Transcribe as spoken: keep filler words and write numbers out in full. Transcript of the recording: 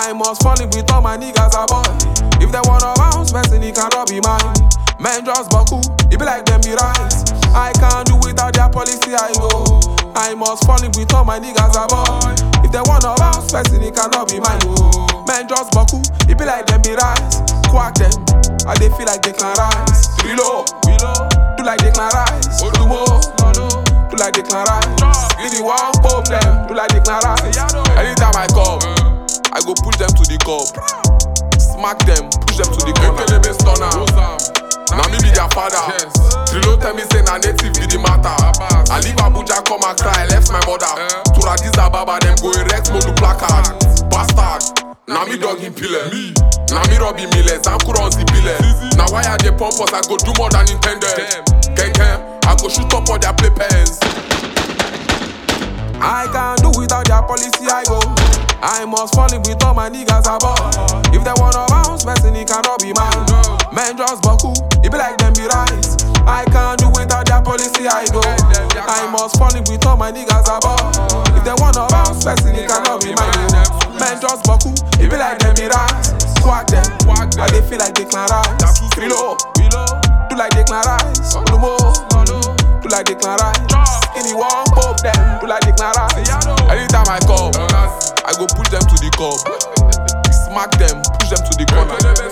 I must fall in with all my niggas aboard. If they wanna bounce, person, it cannot be mine. Men just buckle, it be like them be rise. I can't do without their policy, I go. I must fall in with all my niggas aboard. If they wanna bounce, person, it cannot be mine. Men just buckle, it be like them be rise. Quack them, I they feel like they can rise. Reload, do like they can rise. Do more, do like they can rise. If you want pop them, do like they can rise. Anytime I come, I go push them to the cup. Smack them, push them to the corner. Ekele me stunner, na me be their father. Trilo tell me say na native be the matter. I leave Abuja come and cry, left my mother. To Addis Ababa them go erect modu placard. Bastard, na me dog in pillar. Na me Robbie Millers, I'm Kuron Zipile. Now why are they pump us? I go do more than intended. Ken Ken, I go shoot up all their playpens. I can't do without their policy, I go. I must fall in with all my niggas aboard. If they wanna bounce, person, it cannot be mine. Men just buckle, it be like them be rise. I can't do without their policy, I go. I must fall in with all my niggas aboard. If they wanna bounce, person, it cannot be mine. Men just buckle, it be like them be rise. Quack them, I they feel like they can rise. Reload, do like they can rise. Do more, do like they can rise. Any one pop them, do like they can rise. Anytime I come, I go push them to the cup. Smack them, push them to the corner.